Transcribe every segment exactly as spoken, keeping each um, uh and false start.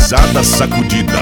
Pesada Sacudida.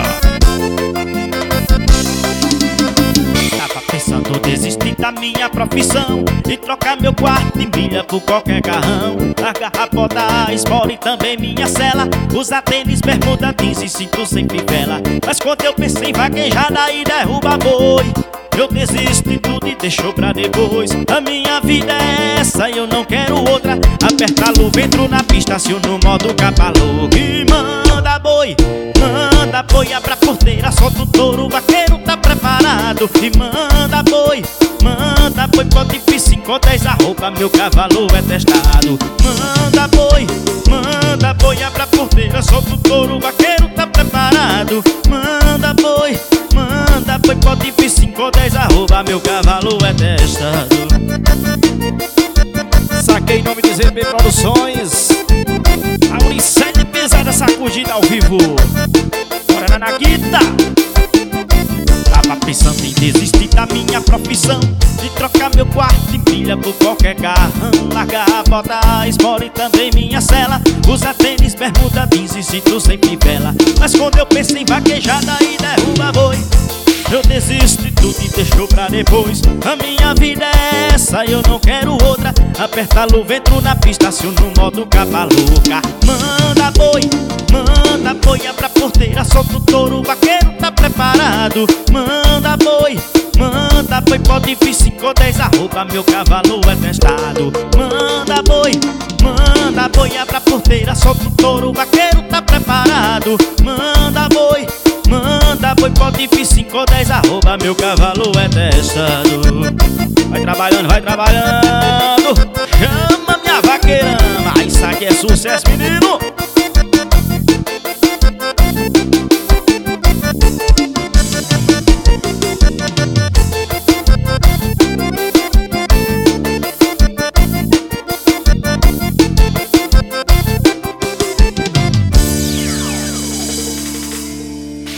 Tava pensando desistir da minha profissão e trocar meu quarto em milha por qualquer carrão. Largar a bota, a espora e também minha cela. Usar tênis, bermuda, jeans e cinto sem fivela. Mas quando eu pensei em vaquejar, daí derruba boi, eu desisto de tudo e deixo pra depois. A minha vida é essa e eu não quero outra. Aperta a luva, entro na pista, aciono no modo capa louca. E manda boi, manda boi, abre a porteira, solta o touro, o vaqueiro tá preparado. E manda boi, manda boi, pode vir cinco ou dez, a roupa, meu cavalo é testado. Manda boi, manda boi, abre a porteira, solta o touro, o vaqueiro tá preparado. Manda boi, manda boi, pode vir cinco ou dez, arroba, meu cavalo é testado. Saquei em nome de Z B Produções, Auricélio Pesada Sacudida ao vivo. Bora na guita. Tava pensando em desistir da minha profissão, de trocar meu quarto em pilha por qualquer carrão. Largar a bota, a espora e também minha cela. Usar tênis, bermuda, jeans e cinto sem fivela. Mas quando eu pensei em vaquejar, daí derruba boi, eu desisto de tudo e deixo pra depois. A minha vida é essa e eu não quero outra. Aperta a luva, entro na pista, aciono no modo capa louca. Manda boi, manda boi, abre a porteira, solta o touro, o vaqueiro tá preparado. Manda boi, manda boi, pode vir cinco ou dez, a roupa, meu cavalo é testado. Manda boi, manda boi, abre a porteira, solta o touro, o vaqueiro tá preparado. Manda boi, manda boi, pode vir cinco ou dez, arroba, meu cavalo é testado. Vai trabalhando, vai trabalhando. Chama minha vaqueirama, isso aqui é sucesso, menino.